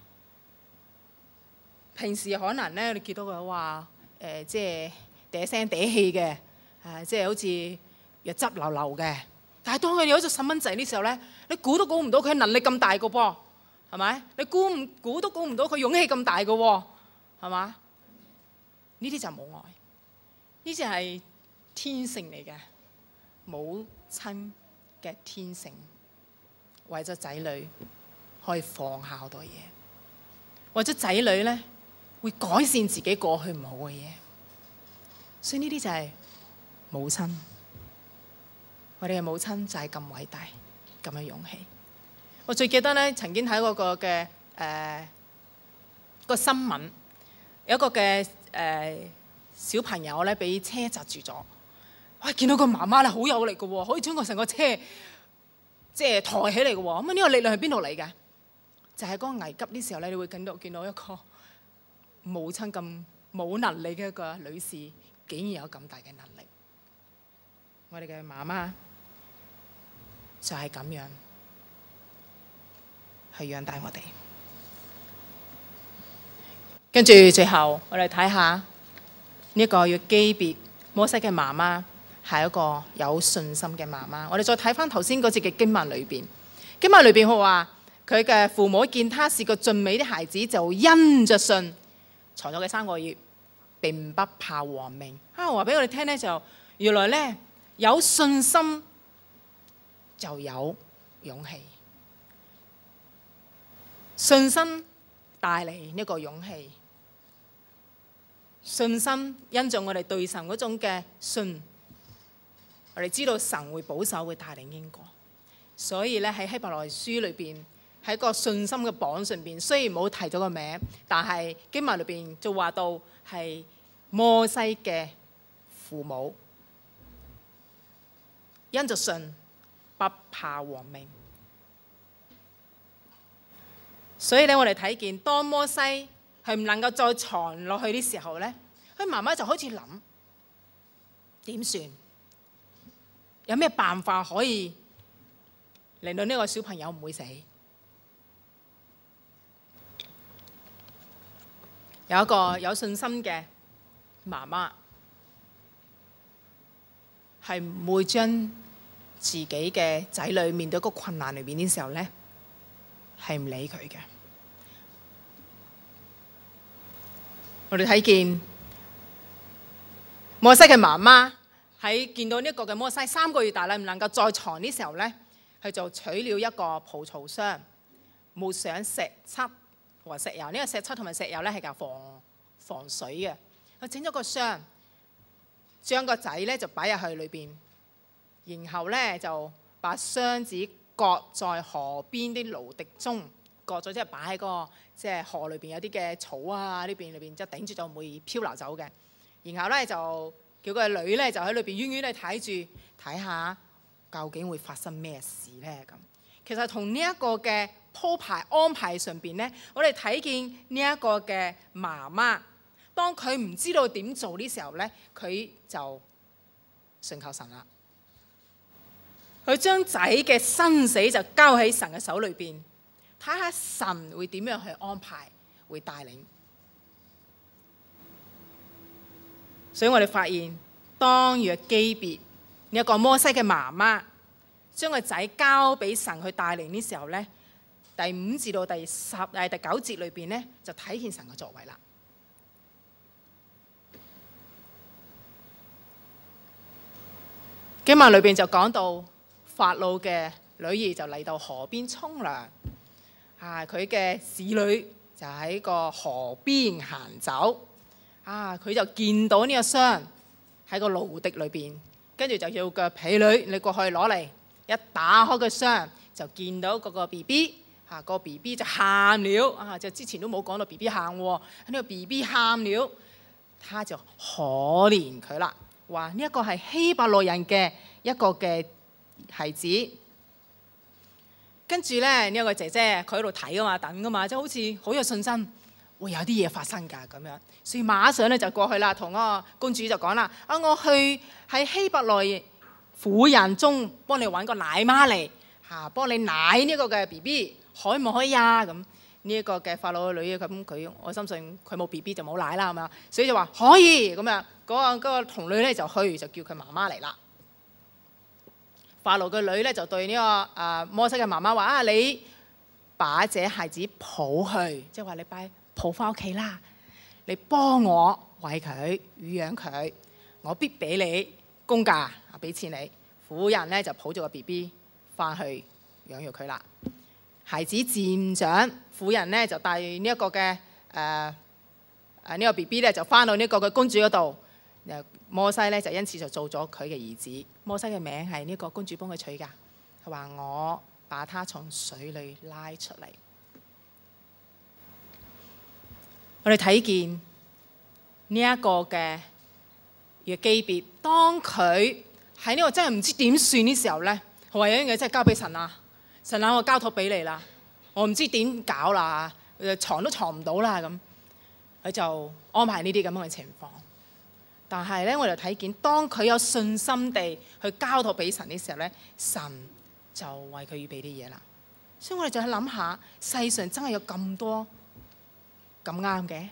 平時可能咧，你見到佢話誒，即係嗲聲嗲氣嘅，誒，即係好似若汁流流嘅。但係當佢有咗細蚊仔呢時候咧，你估都估唔到佢能力咁大個噃，係係咪？你估唔估都估唔到佢勇氣咁大嘅喎，係嘛？呢啲就冇愛，呢啲係天性嚟嘅，母親嘅天性，為咗仔女可以放下好多嘢，為咗仔女咧會改善自己過去唔好嘅嘢，所以呢啲就係母親。我哋嘅母親就係咁偉大，咁嘅勇氣。我最記得咧，曾經睇過個嘅誒、呃、個新聞，有一個嘅誒、呃、小朋友咧俾車砸住咗。哇！見到個媽媽咧好有力嘅喎，可以將個成個車即係抬起嚟嘅喎。咁啊呢個力量係邊度嚟嘅？就係、是、嗰個危急呢時候咧，你會見到見到一個母親咁冇能力嘅一個女士，竟然有咁大嘅能力。我哋嘅媽媽就係咁樣去養大我哋。跟住最後，我哋睇下呢個要基別摩西嘅媽媽係一個有信心嘅媽媽。我哋再睇翻頭先嗰節嘅經文裏邊，經文裏邊佢話佢嘅父母見他是個俊美的孩子，就因着信藏咗佢三個月，並不怕王命。啊，話俾我哋聽呢，就原來呢，有信心就有勇氣，信心帶嚟呢個勇氣，信心因着我哋對神嗰種嘅信，我哋知道神會保守，會帶領經過。所以咧喺希伯來書裏邊，喺個信心嘅榜上邊，雖然冇提咗個名，但係經文裏邊就話到係摩西嘅父母因着信不怕王命。所以咧，我哋睇見當摩西係唔能夠再藏落去嘅時候咧，佢媽媽就開始諗點算，有咩辦法可以令到呢個小朋友唔會死？有一個有信心嘅媽媽係唔會將自己嘅仔女面對一個困難裏邊嘅時候咧，係唔理佢嘅。我哋睇見摩西嘅媽媽喺見到呢個嘅摩西三個月大啦，唔能夠再藏呢時候咧，佢就取了一個蒲草箱，抹上石漆和石油。呢、這個石漆同埋石油咧係教防防水嘅。佢整咗個箱，將個仔咧就擺入去裏邊，然後咧就把箱子擱在河邊啲蘆荻中，擱咗即係擺喺個即係河裏邊有啲嘅草啊，呢邊裏邊即係頂住就唔會漂流走嘅。然後咧就叫個女咧就喺裏邊遠遠地睇住，睇下究竟會發生咩事咧咁。其實同呢一個嘅鋪排安排上邊咧，我哋睇見呢一個嘅媽媽，當佢唔知道點做呢時候咧，佢就信靠神啦。佢將仔嘅生死就交喺神嘅手裏邊，睇下神會點樣去安排，會帶領。所以我哋發現，當約基別呢一個摩西嘅媽媽將個仔交俾神去帶領呢時候咧，第五至到第十誒第九節裏邊咧，就體現神嘅作為啦。經文裏邊就講到，法老嘅女兒就嚟到河邊沖涼，啊，佢嘅使女就喺個河邊行走，啊，佢就見到呢個箱喺個蘆荻裏邊，跟住就叫個婢女你過去攞嚟，一打開個箱就見到嗰個 B B， 啊，個 B B 就喊了，啊，就之前都冇講到 B B 喊喎，呢個 B B 喊了，他就可憐佢啦，話呢一個係希伯來人嘅一個嘅孩子。跟住咧呢一個姐姐佢喺度睇噶嘛，等噶嘛，即係好似好有信心會有啲嘢發生㗎咁樣，所以馬上咧就過去啦，同嗰個公主就講啦：啊，我去喺希伯來婦人中幫你揾個奶媽嚟嚇，幫你奶呢個嘅 B B， 可唔可以啊？咁呢一個嘅法老嘅女咁佢，我相信佢冇 B B 就冇奶啦，係咪？所以就話可以咁樣，嗰、嗰個嗰、嗰個童女咧就去就叫佢媽媽嚟啦。法老嘅女咧就對呢、這個誒、呃、摩西嘅媽媽話：啊，你把這孩子抱去，即係話你拜抱翻屋企啦，你幫我為佢乳養佢，我必俾你工價，俾錢你。婦人咧就抱住個 B B 翻去養育佢啦。孩子漸長，婦人咧就帶呢一個嘅誒誒呢個 B B 咧就翻到呢個嘅公主嗰度。摩西咧就因此就做咗佢嘅兒子。摩西嘅名係呢個公主幫佢取㗎。佢話我把他從水裏拉出嚟。我哋睇見呢一個嘅約基別，當佢喺呢個真係唔知點算嘅時候咧，佢話有樣嘢真係交俾神啊！神啊，我交託俾你啦，我唔知點搞啦，藏都藏唔到啦咁。佢就安排呢啲咁樣嘅情況。但係咧，我哋睇見當佢有信心地去交託俾神嘅時候咧，神就為佢預備啲嘢啦。所以我哋就去諗下，世上真係有咁多咁啱嘅，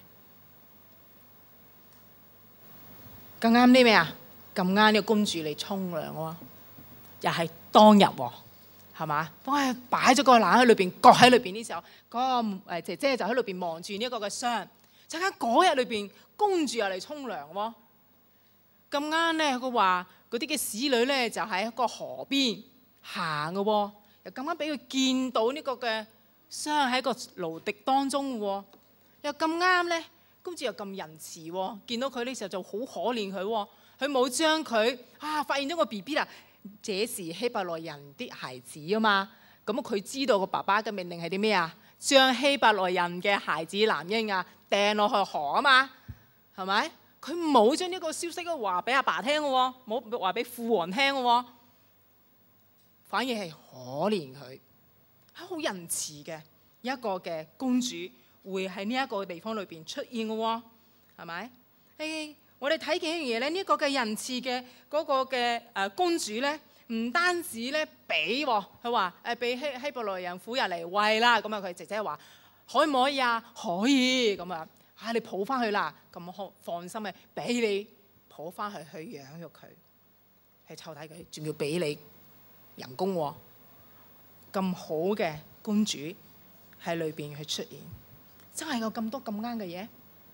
咁啱啲咩啊？咁啱呢個公主嚟沖涼喎，又係當日喎，係嘛？幫佢擺咗個籃喺裏邊，擱喺裏邊嘅時候，嗰、那個姐姐就喺裏邊望住呢一個嘅箱。陣間嗰日裏邊，公主又嚟沖涼喎。咁啱咧，佢話嗰啲嘅使女咧就喺個河邊行嘅喎，又咁啱俾佢見到呢個嘅箱喺個蘆荻當中喎，又咁啱咧，公主又咁仁慈喎，見到佢呢時候就好可憐佢喎，佢冇將佢啊發現咗個 B B 啦，這是希伯來人的孩子啊嘛，咁佢知道個爸爸嘅命令係啲咩啊？將希伯來人嘅孩子男嬰啊掟落去河啊嘛，係咪？佢冇將呢個消息話俾阿爸聽嘅喎，冇話俾父王聽嘅喎，反而係可憐佢，係好仁慈嘅一個嘅公主會喺呢一個地方裏邊出現嘅喎，係咪？誒，我哋睇見一樣嘢咧，呢、這個嘅仁慈嘅嗰個嘅誒公主咧，唔單止咧俾，佢話誒俾希希伯來人婦人嚟餵啦，咁啊佢姐姐話可唔可以啊？可以咁啊。啊！你抱翻去啦，咁好放心嘅，俾你抱翻去去養育佢，去湊睇佢，仲要俾你人工喎。咁好嘅公主喺裏邊去出現，真係有咁多咁啱嘅嘢。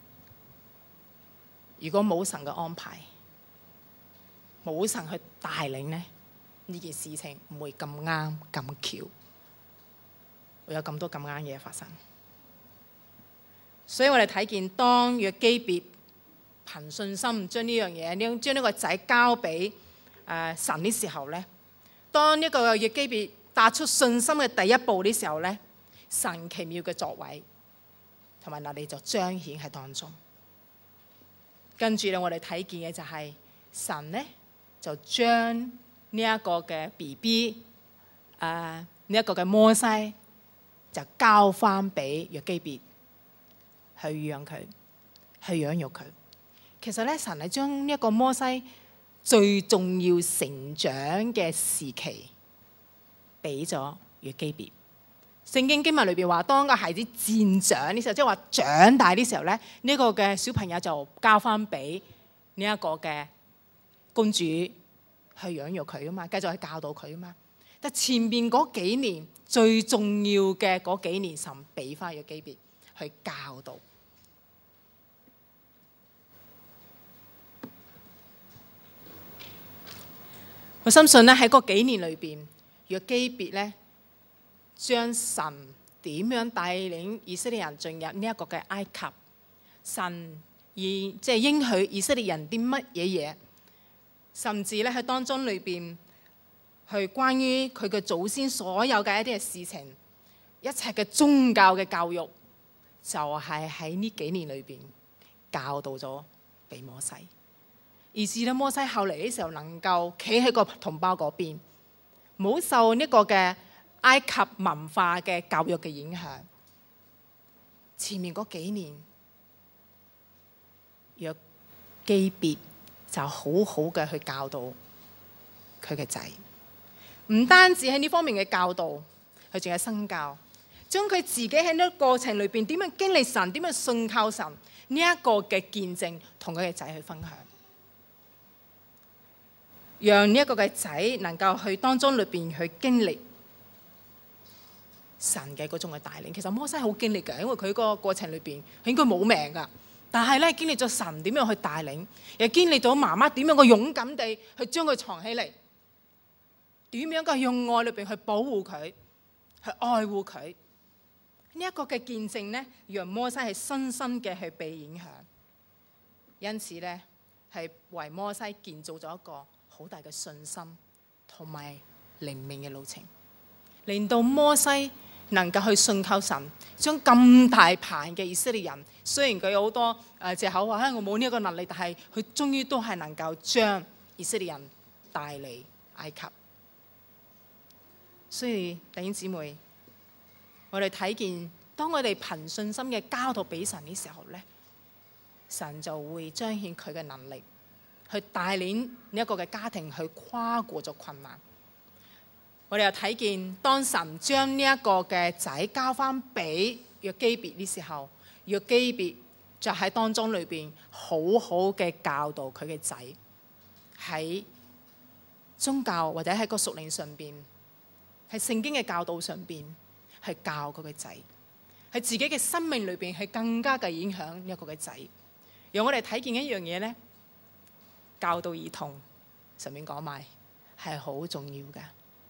如果冇神嘅安排，冇神去帶領咧，呢件事情唔會咁啱咁巧，會有咁多咁啱嘢發生。所以我哋睇見，當約基別憑信心將呢樣嘢，將呢個仔交俾誒神嘅時候咧，當呢個約基別踏出信心嘅第一步嘅時候咧，神奇妙嘅作為同埋能力就彰顯喺當中。跟住咧，我哋睇見嘅就係、是、神咧就將呢一個嘅 B B 誒呢一個嘅摩西就交翻俾約基別。去養佢，去養育佢。其實咧，神係將呢一個摩西最重要成長嘅時期，俾咗約基別。聖經經文裏邊話，當個孩子漸長呢時候，即係話長大啲時候咧，呢、這個嘅小朋友就交翻俾呢一個嘅公主去養育佢啊嘛，繼續去教導佢啊嘛。但前邊嗰幾年最重要嘅嗰幾年，神俾翻約基別去教導。我深信咧喺嗰幾年裏邊，約基別咧將神點樣帶領以色列人進入呢一個嘅埃及，神以即係應許以色列人啲乜嘢嘢，甚至咧喺當中裏邊去關於佢嘅祖先所有嘅一啲嘅事情，一切嘅宗教嘅教育，就係喺呢幾年裏邊教導咗俾摩西。而至到摩西後嚟嘅時候，能夠企喺個同胞嗰邊，冇受呢個嘅埃及文化嘅教育嘅影響。前面嗰幾年，約基別就好好嘅去教導佢嘅仔，唔單止喺呢方面嘅教導，佢仲有身教，將佢自己喺呢個過程裏邊點樣經歷神，點樣信靠神呢一個嘅見證，同佢嘅仔去分享。讓呢一個嘅仔能夠去當中裏邊去經歷神嘅嗰種嘅帶領。其實摩西好經歷嘅，因為佢個過程裏邊佢應該冇命噶，但係咧經歷咗神點樣去帶領，又經歷到媽媽點樣個勇敢地去將佢藏起嚟，點樣嘅用愛裏邊去保護佢，去愛護佢。呢一個嘅見證呢，讓摩西係深深嘅去被影響，因此呢，係為摩西建造咗一個好大嘅信心同埋靈命嘅路程，令到摩西能夠去信靠神，將咁大棚嘅以色列人，雖然佢有好多誒藉口話，我冇呢一個能力，但係佢終於都係能夠將以色列人帶嚟埃及。所以弟兄姊妹，我哋睇見，當我哋憑信心嘅交託俾神嘅時候咧，神就會彰顯佢嘅能力，去帶領呢一個嘅家庭去跨過咗困難。我哋又睇見，當神將呢一個嘅仔交翻俾約基別嘅時候，約基別就喺當中裏邊好好嘅教導佢嘅仔，喺宗教或者喺個屬靈上邊，喺聖經嘅教導上邊，係教佢嘅仔，喺自己嘅生命裏邊係更加嘅影響呢一個嘅仔。讓我哋睇見一樣嘢咧，教導兒童，上面講埋係好重要嘅。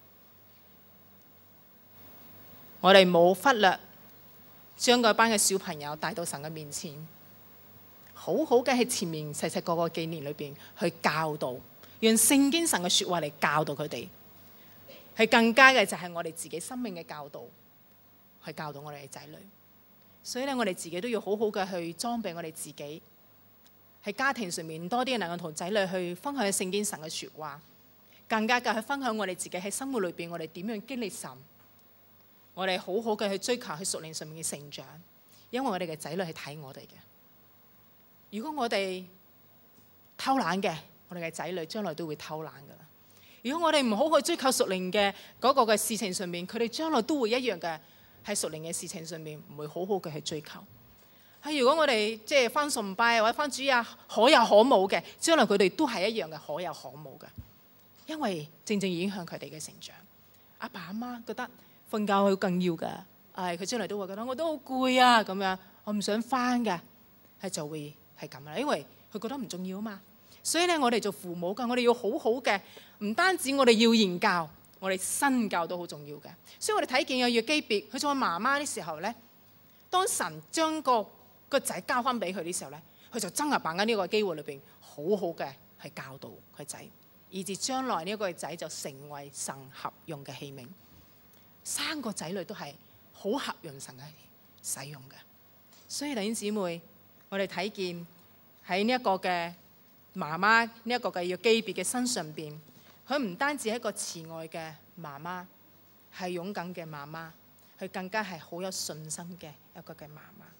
我哋冇忽略將嗰班嘅小朋友帶到神嘅面前，好好嘅喺前面細細個個幾年裏邊去教導，讓聖經神嘅說話嚟教導佢哋。係更加嘅就係我哋自己生命嘅教導，去教導我哋嘅仔女。所以咧，我哋自己都要好好嘅去裝備我哋自己，喺家庭上面多啲能夠同仔女去分享聖經神嘅說話，更加嘅去分享我哋自己喺生活裏邊我哋點樣經歷神。我哋好好嘅去追求喺屬靈上面嘅成長，因為我哋嘅仔女係睇我哋嘅。如果我哋偷懶嘅，我哋嘅仔女將來都會偷懶噶啦。如果我哋唔好去追求屬靈嘅嗰個嘅事情上面，佢哋將來都會一樣嘅喺屬靈嘅事情上面唔會好好嘅去追求。係如果我哋即係返崇拜或者返主日可有可無嘅，將來佢哋都係一樣嘅可有可無嘅，因為正正影響佢哋嘅成長。阿爸阿媽覺得瞓覺佢更要嘅，誒佢將來都會覺得我都好攰啊咁樣，我唔想返嘅，係就會係咁啦，因為佢覺得唔重要啊嘛。所以咧，我哋做父母嘅，我哋要好好嘅，唔單止我哋要言教，我哋身教都好重要嘅。所以我哋睇見有約基別，佢做媽媽嘅時候咧，當神將個個仔交翻俾佢嘅時候咧，佢就真係把握呢個機會裏邊，好好嘅去教導佢仔，以至將來呢一個仔就成為神合用嘅器皿。三個仔女都係好合用神嘅使用嘅。所以弟兄姊妹，我哋睇見喺呢一個嘅媽媽呢一個嘅約基別嘅身上邊，佢唔單止係一個慈愛嘅媽媽，係勇敢嘅媽媽，佢更加係好有信心嘅一個嘅媽媽。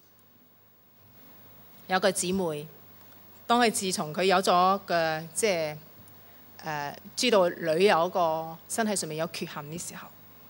有個姊妹，當佢自從佢有咗嘅即係誒知道女有一個身體上面有缺陷嘅時候，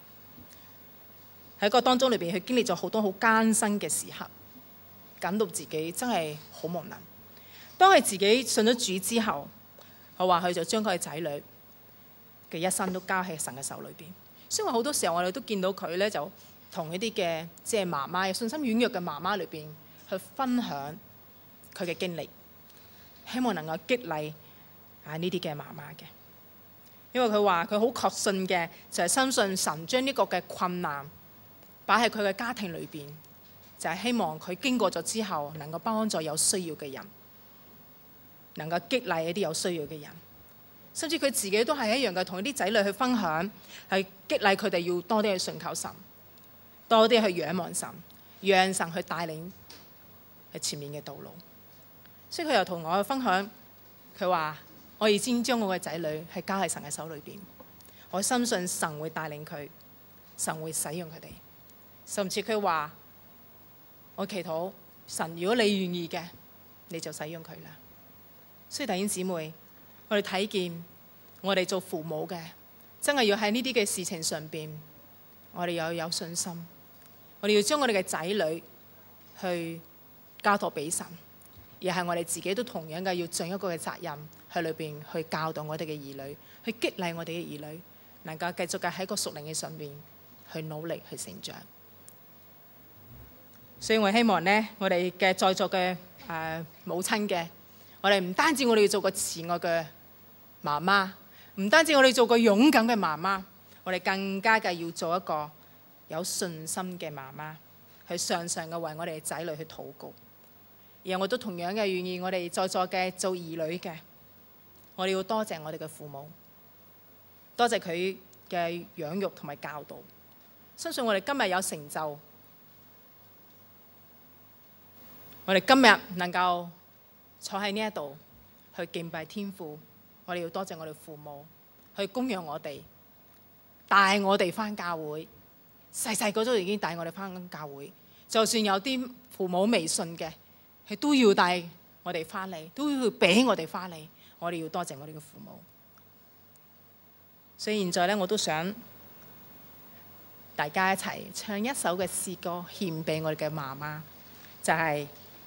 喺個當中裏邊，佢經歷咗好多好艱辛嘅時刻，感到自己真係好無能。當佢自己信咗主之後，佢話佢就將佢嘅仔女嘅一生都交喺神嘅手裏邊。所以話好多時候我哋都見到佢咧，就同一啲嘅即係媽媽、信心軟弱嘅媽媽裏邊去分享佢嘅經歷，希望能夠激勵啊呢啲嘅媽媽嘅。因為佢話佢好確信嘅就係相信神將呢個嘅困難擺喺佢嘅家庭裏邊，就係希望佢經過咗之後能夠幫助有需要嘅人，能夠激勵一啲有需要嘅人，甚至佢自己都係一樣嘅，同啲仔女去分享，係激勵佢哋要多啲去信靠神，多啲去仰望神，讓神去帶領喺前面嘅道路。所以佢又同我去分享，佢話我已經將我嘅仔女係交喺神嘅手裏邊，我深信神會帶領佢，神會使用佢哋。甚至佢話我祈禱神，如果你願意嘅，你就使用佢啦。所以弟兄姊妹，我哋睇見我哋做父母嘅，真係要喺呢啲嘅事情上邊，我哋要有信心，我哋要將我哋嘅仔女去交託俾神，而係我哋自己都同樣嘅要盡一個嘅責任喺裏邊去教導我哋嘅兒女，去激勵我哋嘅兒女，能夠繼續嘅喺個屬靈嘅上邊去努力去成長。所以我希望呢，我哋嘅在座嘅誒、呃、母親嘅，我哋唔單止我哋要做個慈愛嘅媽媽，唔單止我哋做個勇敢嘅媽媽，我哋更加嘅要做一個有信心嘅媽媽，去常常嘅為我哋嘅仔女去禱告。而我都同樣嘅願意，我哋在座嘅做兒女嘅，我哋要多謝我哋嘅父母，多謝佢嘅養育同埋教導。相信我哋今日有成就，我哋今日能夠坐喺呢一度去敬拜天父，我哋要多謝我哋父母去供養我哋，帶我哋返教會，細細個都已經帶我哋返教會。就算有啲父母未信嘅，佢都要帶我哋返嚟，都要俾我哋返嚟。我哋要多謝我哋嘅父母。所以現在咧，我都想大家一齊唱一首嘅詩歌獻俾我哋嘅媽媽，就係、是、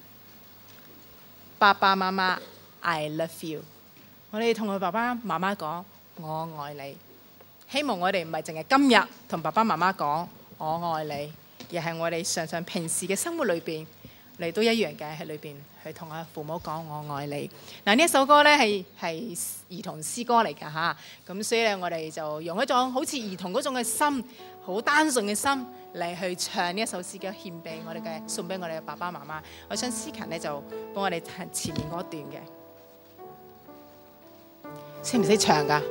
爸爸媽媽 I love you。我哋同我爸爸媽媽講我愛你。希望我哋唔係淨係今日同爸爸媽媽講我愛你，而係我哋常常平時嘅生活裏邊，你都一樣嘅喺裏邊去同阿父母講我愛你。嗱，呢一首歌咧係係兒童詩歌嚟㗎嚇，咁所以咧我哋就用一種好似兒童嗰種嘅心，好單純嘅心嚟去唱呢一首詩歌，獻俾我哋嘅送俾我哋嘅爸爸媽媽。我想思勤咧就幫我哋彈前面嗰段嘅，識唔識唱㗎？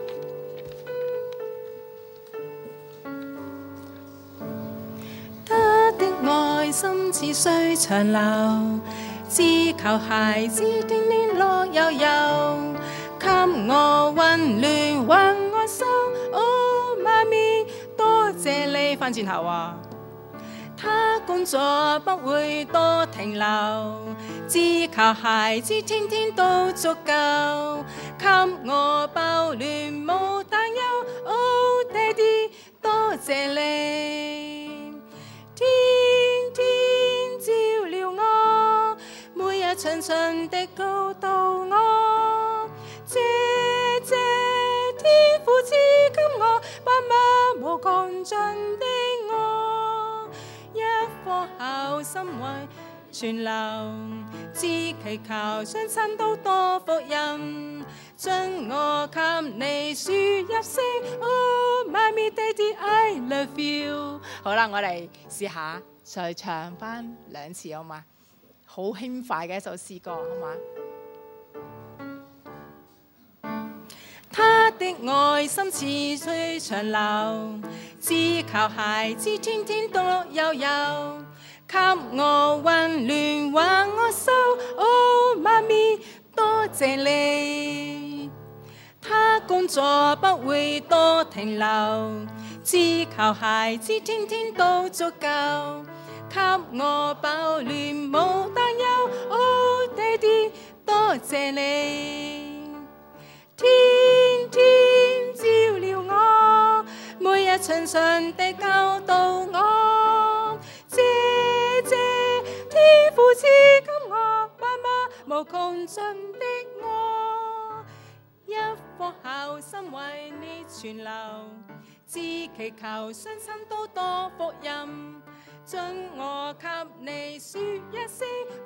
他的愛心似水長流，只求孩子天天樂悠悠，給我溫暖還我手。哦，媽咪多謝你。翻轉頭啊！他工作不會多停留，只求孩子天天都足夠，給我保暖冇擔憂。哦，爹哋多謝你，天天照料我，每日循循地教導我。謝謝天父賜給我爸媽無窮盡的愛，一顆好心為存留，只祈求雙親都多福音，將我給你説一聲 Oh Mommy Daddy I love you。 好啦，我哋試下再唱翻兩次好嘛？好輕快嘅一首詩歌好嘛？他的愛心似水長流，只求孩子天天都悠悠，給我溫暖還我手。哦，媽咪多謝你，他工作不會多停留，只求孩子天天都足夠，給我保暖冇擔憂。哦，爹哋多謝你，天天照料我，每日循循地教導我。謝謝天父賜給我爸媽無窮盡的愛，一顆好心為你存留，只祈求雙親都多福音，將我給你説一聲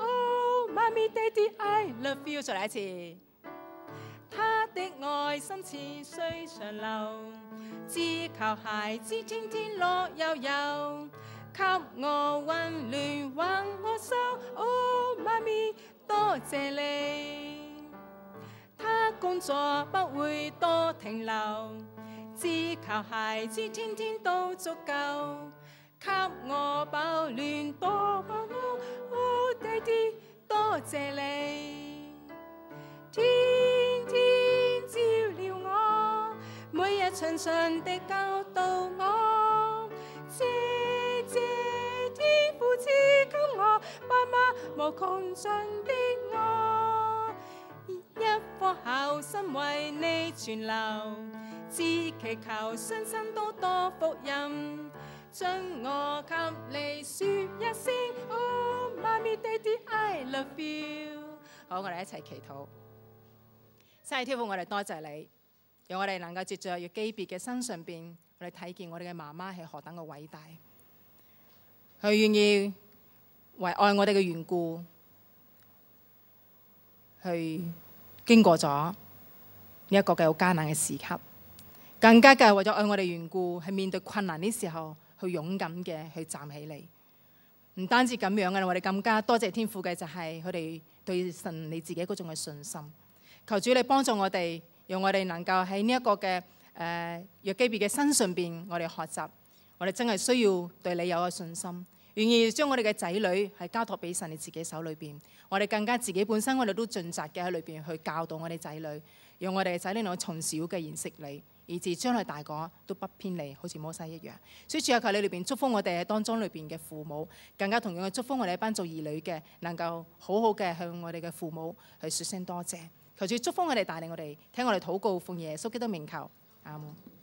Oh Mommy Daddy I love you。 再嚟一次。他的愛心似水長流，只求孩子天天樂悠悠，給我溫暖還我手。哦，媽咪多謝你，他工作不會多停留，只求孩子天天都足夠，給我保暖多保護。哦，爹哋多謝你，天天照料我，每日循循地教導我。謝謝天父賜給我爸媽無窮盡的愛，一顆好心為你存留，只祈求雙親都多福音，將我給你説一聲 Oh Mommy Daddy I love you。 好，我哋一齊祈禱。真係天父，我哋多謝你， 讓我哋能夠藉着約基別嘅身上邊，我哋睇見我哋嘅媽媽係何等嘅偉大。佢願意為愛我哋嘅緣故，去經過咗呢一個嘅好艱難嘅時刻，更加嘅為咗愛我哋緣故，係面對困難嘅時候，去勇敢嘅去站起嚟。唔單止咁樣嘅，我哋更加多謝天父嘅就係佢哋對神你自己嗰種嘅信心。求主你幫助我哋，讓我哋能夠喺呢一個嘅誒約基別嘅身上邊，我哋學習，我哋真係需要對你有個信心，願意將我哋嘅仔女係交託俾神你自己手裏邊。我哋更加自己本身，我哋都盡責嘅喺裏邊去教導我哋仔女，讓我哋嘅仔女能夠從小嘅認識你，以至將來大個都不偏離，好似摩西一樣。所以主啊，求你裏邊祝福我哋喺當中裏邊嘅父母，更加同樣嘅祝福我哋一班做兒女嘅，能夠好好嘅向我哋嘅父母去說聲多謝。求主祝福我哋，帶領我哋聽我哋禱告，奉耶穌基督名求，阿門。